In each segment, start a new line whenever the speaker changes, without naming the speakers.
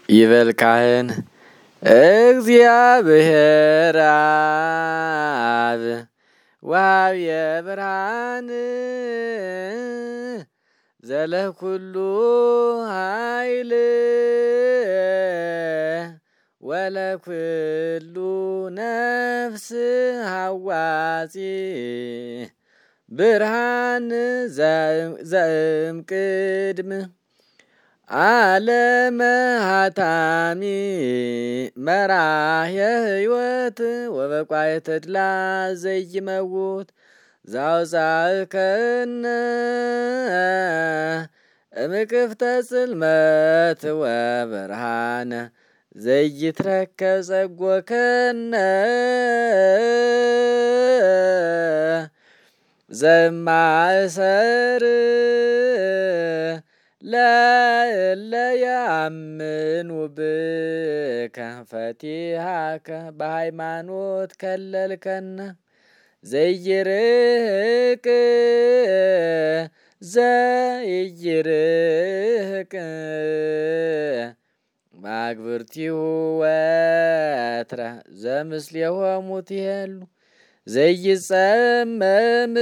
ይበል ካህን እግዚአብሔር አብ ወሀብየ ብርሃን ዘለኩሉ ኃይል ወለኩሉ ነፍስ ሐዋጺ ብርሃን ዘእምቅድም ዓለመ ሀታሚ መራህየ ሕይወት ወበቋየ ተድላ ዘይመውት ዘአውፃእከነ እምቅፍተ ጽልመት ወብርሃነ ዘይትረከብ ጸጎከነ ዘማእሰር ለእለ ያምኑ ብከ ፈቲሃከ በሃይማኖት ከለልከነ ዘይርህቅ ማግብርቲሁ ወትረ ዘምስሌሆሙ ትሄሉ ዘይጸመም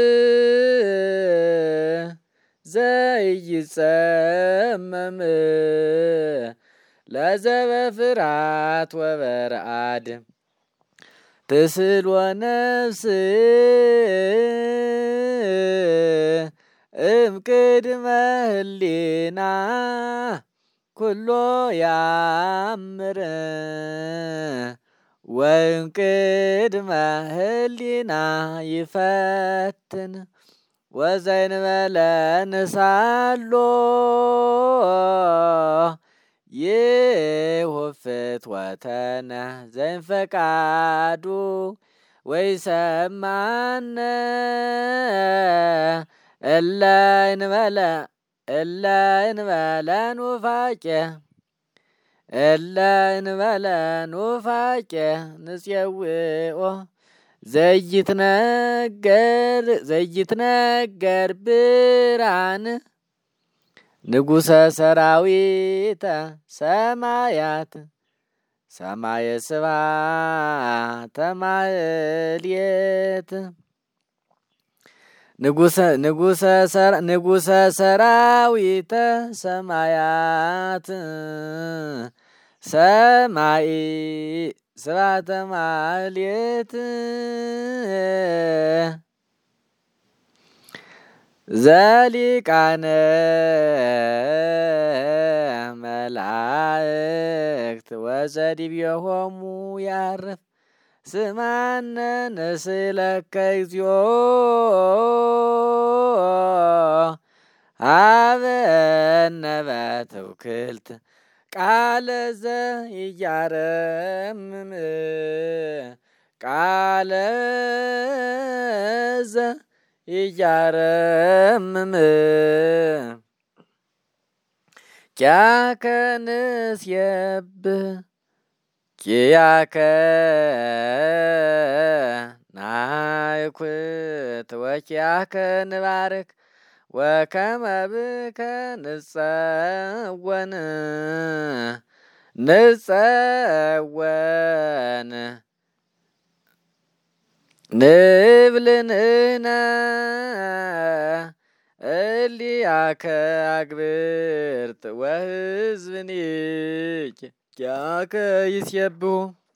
ለዘበፍርሃት ወበረአድ ትስልወ ነፍስ እምቅድመ ህሊና ኩሎ ያምር ወእምቅድመ ህሊና ይፈትን ወዘእንበለ ንሳሎ ይሁፍት ወተነ ዘእንፈቃዱ ወይሰማነ እለ እንበለ ኑፋቄ ንፄውኦ ዘይትነገር ብርሃን ንጉሰ ሰራዊተ ሰማያት ሰማየ ስብሐተ ማህሌት ንጉሰ ሰራዊተ ሰማያት ሰማይ ስብሐተ ማህሌት ዘሊቃነ መላእክት ወዘዲቤሆሙ ያርፍ ስማነ ንስእለከ እግዚኦ ሀበነ በትውክልት ቃለ ዘኢያረምም ቃለ ዘኢያረምም ኪያከ ንሴብህ ኪያከ ናይኩት ወኪያከ ንባርክ ወከመ ብከ ንጸወን ንብል ንሕነ እሊአከ አግብርት ወሕዝብኒ ኪያከ ይሴብሑ